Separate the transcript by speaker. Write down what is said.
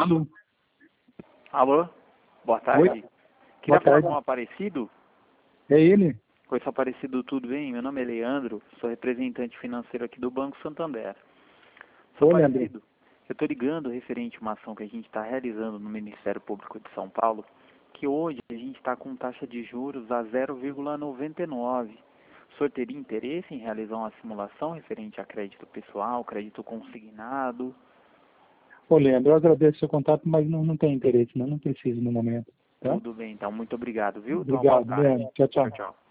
Speaker 1: Alô?
Speaker 2: Alô? Boa tarde.
Speaker 1: Oi?
Speaker 2: Queria
Speaker 1: Boa
Speaker 2: falar
Speaker 1: tarde.
Speaker 2: com o Aparecido.
Speaker 1: É ele?
Speaker 2: Oi, seu Aparecido, tudo bem? Meu nome é Leandro, sou representante financeiro aqui do Banco Santander. Seu
Speaker 1: Ô, Leandro.
Speaker 2: Aparecido, eu estou ligando referente a uma ação que a gente está realizando no Ministério Público de São Paulo, que hoje a gente está com taxa de juros a 0,99. O senhor teria interesse em realizar uma simulação referente a crédito pessoal, crédito consignado?
Speaker 1: Ô, Leandro, eu agradeço o seu contato, mas não tem interesse, não preciso no momento. Tá?
Speaker 2: Tudo bem, então. Muito obrigado, viu? Tenha uma boa
Speaker 1: Obrigado,
Speaker 2: tarde.
Speaker 1: Leandro. Tchau, tchau.
Speaker 2: Tchau, tchau.